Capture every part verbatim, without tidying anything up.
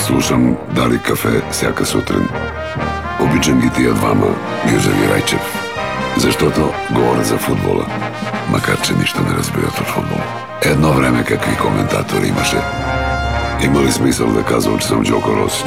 Слушам Дали кафе всяка сутрин. Обичам ги тия двама, Гюзев и Райчев. Защото говорят за футбола, макар че нищо не разбират от футбол. Едно време какви коментатори имаше. Има ли смисъл да казвам, че съм Джоко Росич?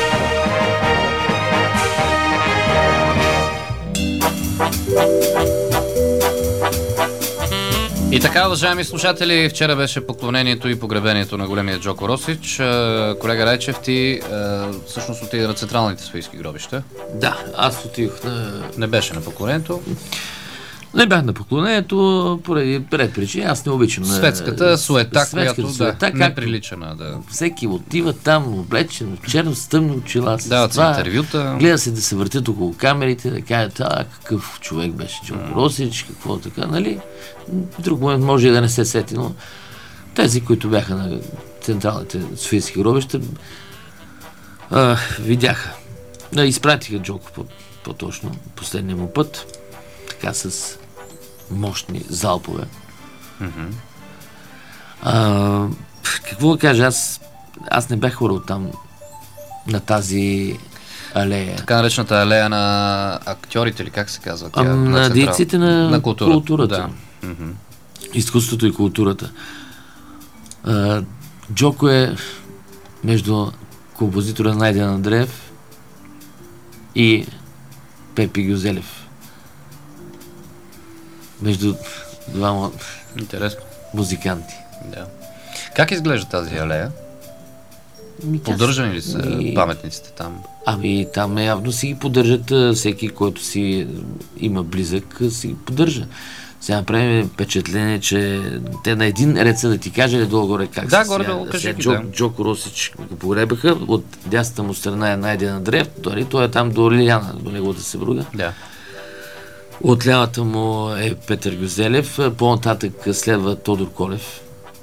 И така, уважаеми слушатели, вчера беше поклонението и погребението на големия Джоко Росич. Колега Райчев, ти всъщност отида на централните софийски гробища. Да, аз отидох на... Не беше на поклонението. Не бях на поклонението, поради ред причини. Аз не обичам на... Светската суета, която суета, да, не прилича на да... Всеки отива там, облечен, черно, с тъмни очила. Дават се интервюта. Гледа се да се въртят около камерите, да кажат, а, какъв човек беше Джоко Росич, какво така, нали? Друг момент може и да не се сети, но тези, които бяха на централните софийски гробища, а, видяха. Да, изпратиха Джоко по, по-точно последния му път, така с мощни залпове. Mm-hmm. А, какво да кажа, аз, аз не бях хорал там на тази алея. Така наречената алея на актьорите, или как се казва? Тя, А, на на централ... дейците на, на култура. културата. Да. Mm-hmm. Изкуството и културата. А, Джоко е между композитора Найден Андреев и Пепи Гюзелев. Между двама Интересно. музиканти. Да. Как изглежда тази алея? Ми, Поддържани ли са ми... паметниците там? Ами там явно си ги поддържат, всеки, който си има близък, си ги поддържа. Сега направим впечатление, че те на един ред са да ти кажа ли долу-горе как да, са. горе сега, долу кажи сега, ги, Джо, да. Джоко Росич го погребаха, от дясната му страна е Найден Андреев, той, той е там до Лиляна, до неговата съпруга. Да. От лявата му е Петър Гюзелев, по-нататък следва Тодор Колев.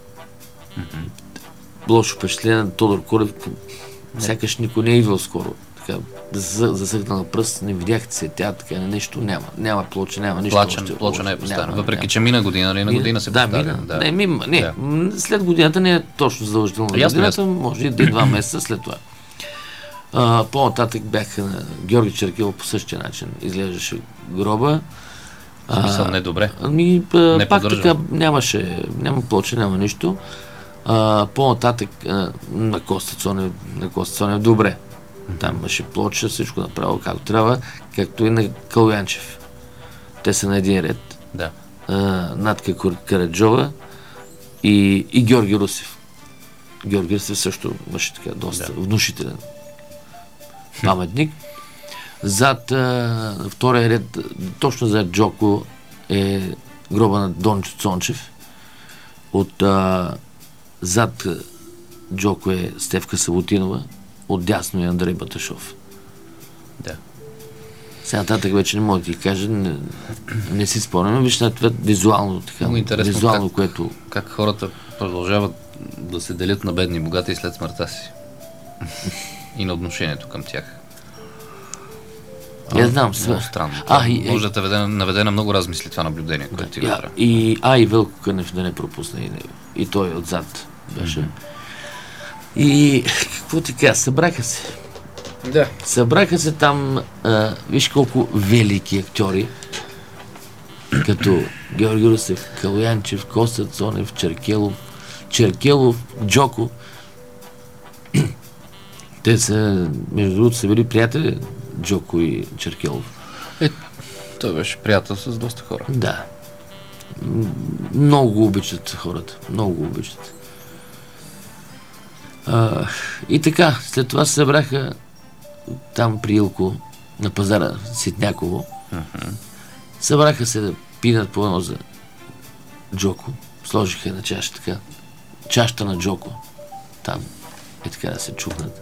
Mm-hmm. Лошо впечатление на Тодор Колев, сякаш никой не е идвал скоро. Така, засъгнал пръст, не видяхте се, тя така нещо няма. Няма плоча, няма нищо. Плачен, още, плоча не е поставена, няма, въпреки няма. че мина година, нали, на година се да, поставя. мина, Да, не, мина, не, да. След годината не е точно задължително. Ясно, годината, ясно. може и два месеца след това. А, по-нататък бяха на Георги Черкелов по същия начин. Изглеждаше гроба. Смисъл не добре. Ами, не пак поддържа. така нямаше, няма плоча, няма нищо. А, по-нататък а, на Коста Цонев, на Коста Цонев добре. Там имаше плоча, всичко направо както трябва, както и на Калуянчев. Те са на един ред. Да. А, Натка Караджова и, и Георги Русев. Георги Русев също имаше така доста да. внушителен паметник. Зад а, втория ред, точно зад Джоко е гроба на Дончо Цончев. От а, зад Джоко е Стефка Саботинова, от дясно е Андрей Баташов. Да. Сега нататък вече не мога да ти кажа, не, не си спомням, виж на това визуално така. Много интересно визуално, как, което... как хората продължават да се делят на бедни и богати след смъртта си. И на отношението към тях. Я знам, много странно. А, и, може да те веде, наведе на много размисли това наблюдение, което ти го да, прави. и, а, и Велко Кънев да не пропусне и него. И той отзад беше. Mm-hmm. И какво ти кажа, събраха се. Да. Събраха се там, а, виж колко велики актьори, като Георги Русев, Калуянчев, Коста Цонев, Черкелов, Черкелов, Джоко. Те са, между другото, са били приятели, Джоко и Черкелов. Е, той беше приятел с доста хора. Да. Много го обичат хората. Много го обичат. А, и така, след това се събраха там при Илко, на пазара Ситняково. Uh-huh. Събраха се да пинат по едно за Джоко. Сложиха на чаша така. Чашата на Джоко. Там. Е така да се чухнат.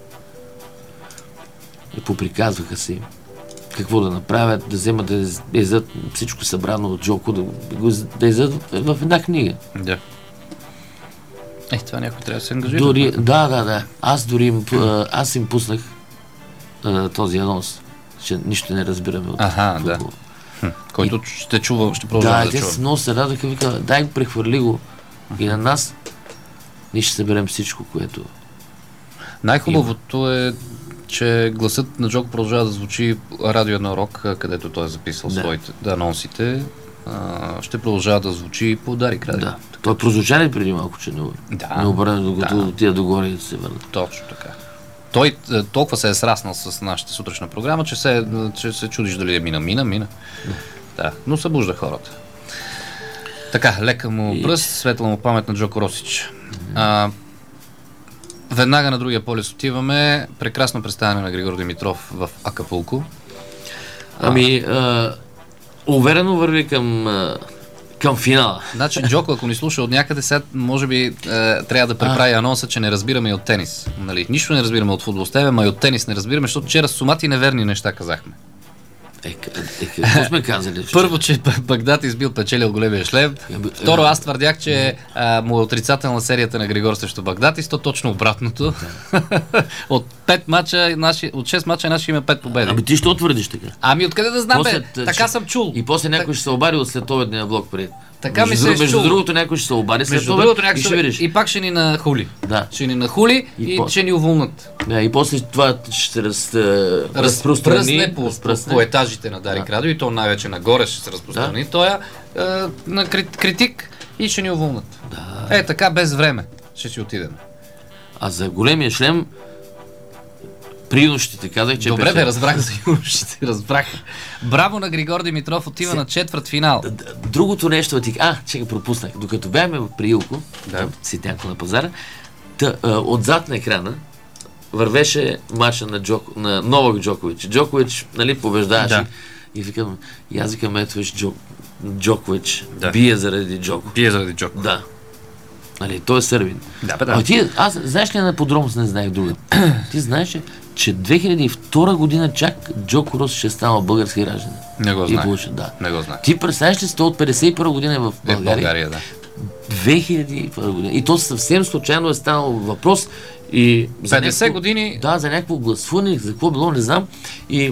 И поприказваха си какво да направят, да вземат да изядат всичко събрано от Джоко, да, да изядат в една книга. Да. Е, това някой трябва да се ангажира. Дори, да, да, да. Аз дори им, аз им пуснах а, този анонс, че нищо не разбираме от Аха, футбол. да. Хм, който И, ще чува, ще продължава да, да, те чува. с много се радваха, вика, дай го, прехвърли го и на нас. Ние ще съберем всичко, което... Най-хубавото е, че гласът на Джоко продължава да звучи радио едно рок, където той е записал да. своите да, анонсите. А, ще продължава да звучи по Дарик радио. Да. Той прозвуча ли преди малко, че не, да. не обърне, докато да. отида догоре и се върне. Точно така. Той толкова се е сраснал с нашата сутрешна програма, че се, че се чудиш дали е мина, мина, мина. Да. да. Но събужда хората. Така, лека му и... пръст, светла му памет на Джоко Росич. А, веднага на другия полюс отиваме. Прекрасно представяне на Григор Димитров в Акапулко. Ами, а, уверено върви към, а, към финала. Значи, Джоко, ако ни слуша от някъде, сега може би е, трябва да преправи анонса, че не разбираме и от тенис. Нали? Нищо не разбираме от футбол с тебе, но и от тенис не разбираме, защото вчера сумати неверни неща казахме. Е, е, какво сме казали? Първо, че Багдад избил печелил големия шлем. Второ, аз твърдях, че а, му е отрицателна серията на Григор срещу Багдад и сто точно обратното. От пет мача, наши, от шест мача наши има пет победи. Ами ти ще отвърдиш така? Ами откъде да знам, после, бе? Така съм чул. И после някой так... ще се обади от следобедния блок пред. Така ми се е Между другото някой ще се обади след това и ще видиш. И пак ще ни нахули. Да. Ще ни нахули и, и по... ще ни уволнат. Да, и после това ще раз, разпространи по, по, по етажите на Дарик да. радио и то най-вече нагоре ще се разпространи. Да. Той е на критик и ще ни уволнат. Да. Е, така без време ще си отидем. А за големия шлем при юношите казах, че добре, бе, разбрах за юношите, разбрах. Браво на Григор Димитров, отива Се... на четвърт финал. Другото нещо ти... А, чека, пропуснах. Докато бяхме в Приилко, да. Ситянко на пазара, та, а, отзад на екрана вървеше маша на, Джок... на Новак Джокович. Джокович, нали, побеждаваше. Да. И викам, и аз викам, ето виж, Джок... Джокович да. бие заради Джоко. Бие заради Джоко. Да. Нали, той е сърбин. Да, бе, да. А ти, аз, знаеш ли на подробност не знаех друга? Ти знаеш ли, че две хиляди и втора година чак Джоко Росич ще станал български гражданин? Не го знаех. Получи, да. Не го знаех. Ти представяш ли, сте от петдесет и първа година е в България? Е в България, да. две хиляди и първа година. И то съвсем случайно е станал въпрос. И за петдесет някакво, години? Да, за някакво гласуване, за какво било, не знам. И,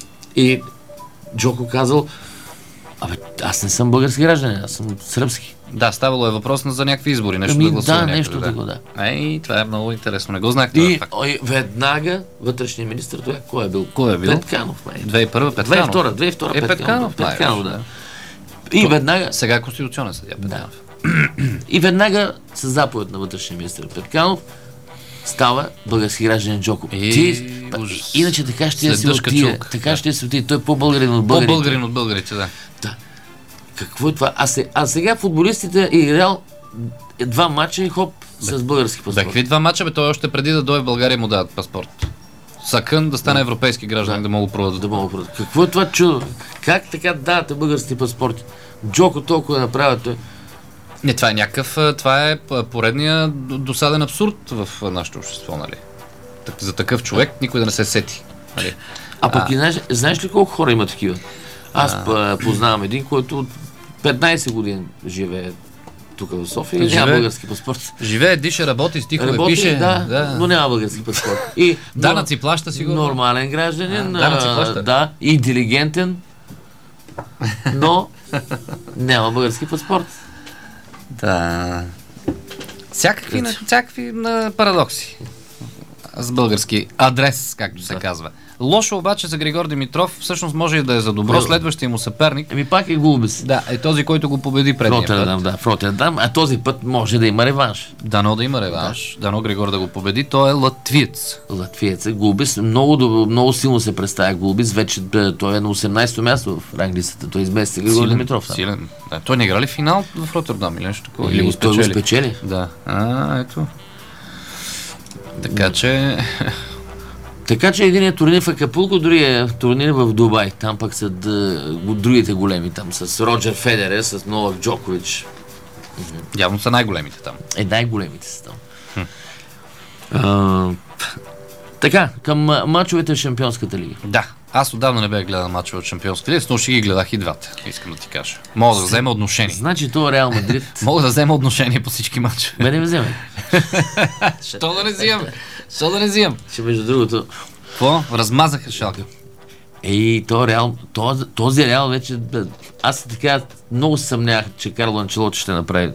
и Джоко казал, абе, аз не съм български гражданин, аз съм сръбски. Да, ставало е въпрос за някакви избори, нещо ами, да гласува да, някъде. нещо да. Такова, да. Ей, това е много интересно, не го знах това и, факт. И веднага вътрешният министър, това кой е бил? Кой е бил? Петканов, май. две хиляди и първа Петканов. две хиляди и втора, две хиляди и втора е, Петканов, Петканов, Петканов, да. да. И веднага... Сега е конституционен съдия Петканов. Да. И веднага с заповед на вътрешния министър Петканов става български гражданин Джоко. И... Ти, иначе така ще се отиде. Така да. ще се отиде. Той е по-българин от българите. По-българин от българите, да. Да. Какво е това? А, се, а сега футболистите играл два мача и хоп бе, с български паспорт. Да, какви два мача, бе? Той още преди да дойде в България му дадат паспорт. Сакън да стане да. европейски гражданин, да, да мога продадат. Да мога продадат. Какво е това чудо? Как така давате български паспорти? Джоко толкова е направил той. Не, това е някакъв, това е поредния досаден абсурд в нашето общество, нали? За такъв човек никой да не се сети. Нали? А пък а... знаеш, знаеш ли колко хора има такива? Аз а... познавам един, който от петнайсет години живее тук в София и живее, няма български паспорт. Живее, диша, работи, стихове работи, пише. Да, да, но няма български паспорт. И данъци плаща сигурно. Нормален гражданин, а, данъци плаща. Да, интелигентен, но няма български паспорт. Да. Всякакви, всякакви парадокси. С български адрес, както се да. казва. Лошо обаче за Григор Димитров, всъщност може и да е за добро, следващия му съперник. Еми пак е Гулбис. Да, е този, който го победи предния път. Да, Фротердам, а този път може да има реванш. Дано да има реванш, да. Дано Григор да го победи, той е латвиец. Латвиец е Гулбис, много, много силно се представя Гулбис, вече той е на осемнайсето място в ранглистата, той измести Григор Димитров. Силен. Да, той не игра ли финал в Ротердам или нещо такова? Или го спечели? Той го спечели. Да. А, ето. Така че... Така че един е турнир в Акапулко, другия е турнир в Дубай. Там пък са да, другите големи, там с Роджер Федерер, с Новак Джокович. Явно са най-големите там. Е, най-големите са там. Хм. А, така, към мачовете в Шампионската лига. Да, аз отдавна не бях гледал мачове от Шампионската лига, но ще ги гледах и двата, искам да ти кажа. Мога да взема отношение. Значи това Реал Мадрид... Мога да взема отношение по всички мачове. Бе, не вземай. Що да не взимам? Що да не взимам? Ще между другото... Какво? Размазаха Шалка. Ей, то Реал, този, този Реал вече... Аз така много се съмнявах, че Карло Анчелоти ще направи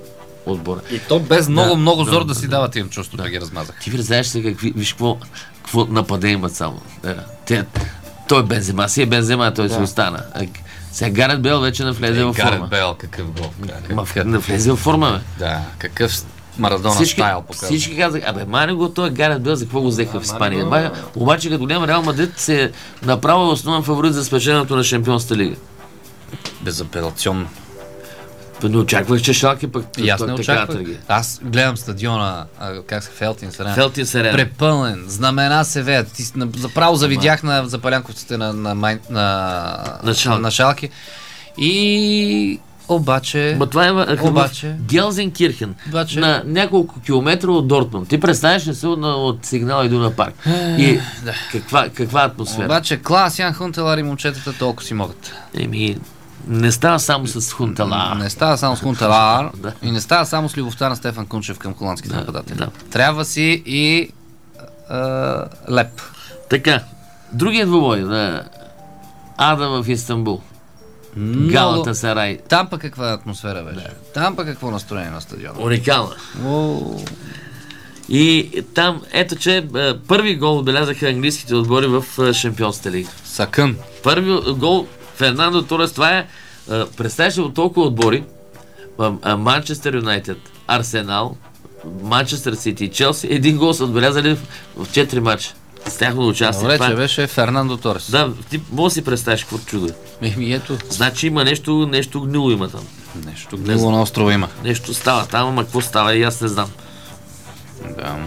отбора. И то без много, Да, много да, зор да, да, си да. дават им чувство да ги размазах. Ти представяш се какви, виж какво, какво нападение имат само. Да. Те, той е Бензема, си е Бензема, той да. си остана. А, сега Гарет Бел вече навлезе Е, във форма. Гарет Бел, какъв гол. Ма, навлезе във форма, бе. Да, какъв Марадона Всички, стайл показва. всички казаха, абе, мане го, той Гарет Бел, за какво го взеха в Испания? Ба, обаче, като гледам Реал Мадрид, се е направил основен фаворит за спечеленето на Шампионската лига. Безапелационно. Не очаквах, че Шалке пък И аз не така очаквах. тръги. Аз гледам стадиона, а, как се Фелтин Сарена. Фелтин Сарена. Препълнен, знамена се веят. Ти, на, заправо завидях на запалянковците на, на, на, на, На Шалке. на Шалке. И обаче... Ма това е Обаче- в Гелзенкирхен, Обаче- на няколко километра от Дортмунд. Ти представяш ли се от, от сигнал Идуна парк? И каква, каква атмосфера? Обаче Клас, Ян Хунтелар и момчетата толкова си могат. Еми, не става само с Хунтела. Не става само с Хунтелар Да. и не става само с любовта на Стефан Кунчев към холандските Да, нападатели. да. Трябва си и а, леп. Така, другият двубой на Ада в Истанбул. Много- Галата Сарай. Там пък каква атмосфера беше. Там пък какво настроение на стадиона. Уникална. О, И там, ето че е, първи гол отбелязаха английските отбори в е, Шампионската лига. Сакън. Първи гол Фернандо Торес, това е, е представяш ли от толкова отбори, Манчестър Юнайтед, Арсенал, Манчестър Сити и Челси, един гол са отбелязали в, в четири мача. С тяхно участие. Добре, Това че е- беше Фернандо Торес. Да, ти може да си представиш какво чудо е. Еми ето, Значи има нещо, нещо гнило има там. нещо гнило на острова има. Нещо става там, ама какво става и аз не знам. Да.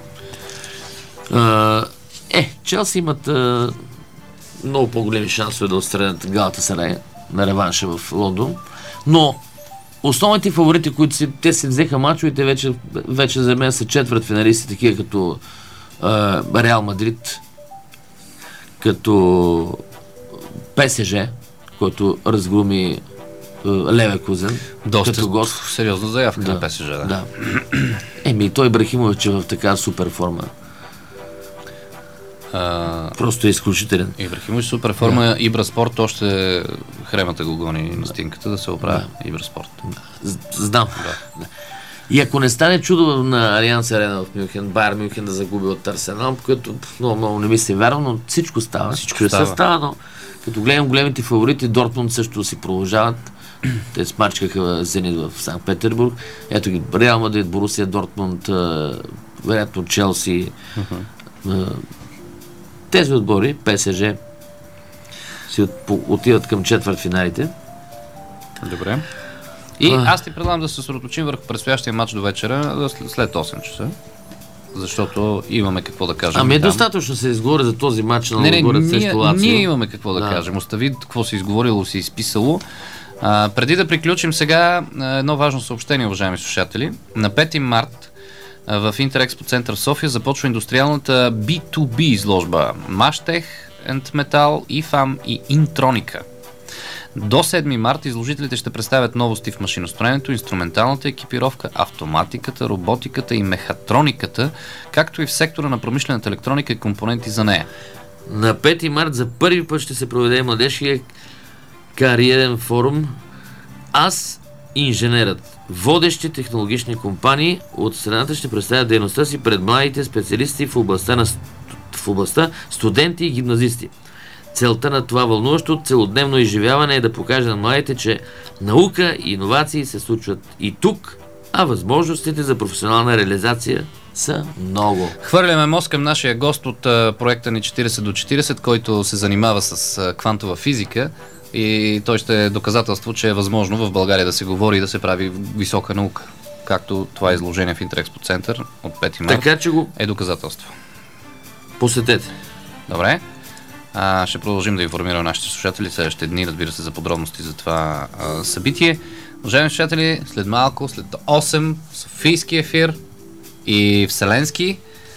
А, е, Челси имат а, много по-големи шансове да отстранят Галата Сарай на реванша в Лондон, но основните фаворити, които си, те си взеха мачовете, вече, вече за мен са четвърт финалисти, такива като а, Реал Мадрид, като ПСЖ, който разгруми а, Левекузен, Доста като гост. сериозна заявка Да, на ПСЖ. Да. Да. Еми, той Ибрахимович е в така супер форма. А, Просто е изключителен. Ибрахимович супер форма. Ибраспорт още хремата го гони на стинката да се оправя. Ибраспорт. З- Знам. Да. И ако не стане чудо на Алианс Арена в Мюнхен, Байер Мюнхен да загуби от Арсенал, което много, много не ми се вярва, но всичко става. Всичко Ще става. се става, но като гледам големите фаворити, Дортмунд също си продължават. Те смачкаха Зенит в Санкт Петербург. Ето ги, Реал Мадрид, Борусия, Дортмунд, а, вероятно Челси. А, тези отбори, ПСЖ, си от, по- отиват към четвъртфиналите. Добре. И А. аз ти предлагам да се съсредоточим върху предстоящия матч до вечера, след- след осем часа. Защото имаме какво да кажем. Ами е там. достатъчно се изговори за този матч на Не, не, отборът ние, срещу Лацио. ние имаме какво да, Да. кажем. Остави какво се изговорило, се изписало. А, преди да приключим сега, а, едно важно съобщение, уважаеми слушатели. На пети март а, в Интерекспо център в София започва индустриалната би ту би изложба Маштех, Ентметал, ИФАМ и Интроника. До седми март изложителите ще представят новости в машиностроенето, инструменталната екипировка, автоматиката, роботиката и мехатрониката, както и в сектора на промишлената електроника и компоненти за нея. На пети март за първи път ще се проведе младежкия кариерен форум Аз инженерът. Водещи технологични компании от страната ще представят дейността си пред младите специалисти в областта, на, в областта студенти и гимназисти. Целта на това вълнуващо целодневно изживяване е да покаже на младите, че наука и иновации се случват и тук, а възможностите за професионална реализация са много. Хвърляме мост към нашия гост от а, проекта ни четирийсет до четирийсет, който се занимава с а, квантова физика, и той ще е доказателство, че е възможно в България да се говори и да се прави висока наука. Както това изложение в Интерекспо център от пети март Така че го е доказателство. посетете. Добре. А, ще продължим да информираме нашите слушатели следващите дни, разбира се, за подробности за това а, събитие. Уважаеми слушатели, след малко, след осем, Софийски ефир и Вселенски.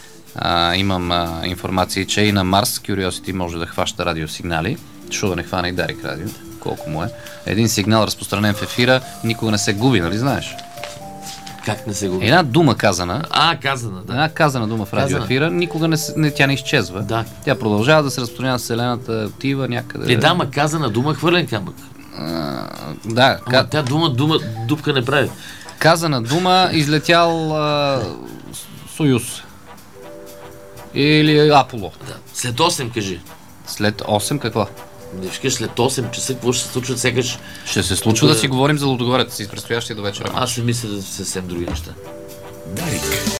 А, имам а, информация, че и на Марс Curiosity може да хваща радиосигнали. Що да не хване и Дарик радио, колко му е. Един сигнал, разпространен в ефира, никога не се губи, нали знаеш? Как не се го... Една дума казана, А, казана, да. една казана дума в радиоефира, никога не, се- не, тя не изчезва. Да. Тя продължава да се разпространява в Вселената, отива някъде. Е, да, ма казана дума, хвърлен камък. А, да, Ама ка... тя дума, дума, дупка не прави. Казана дума, излетял а, Союз. Или Аполо. Да. След осем кажи. След осем какво? Не ще кажеш след осем часа, какво ще се случва, сякаш... Ще се случва да си говорим за Лудогорец с предстоящия до вечера. Аз си мисля да съвсем други неща. Дарик.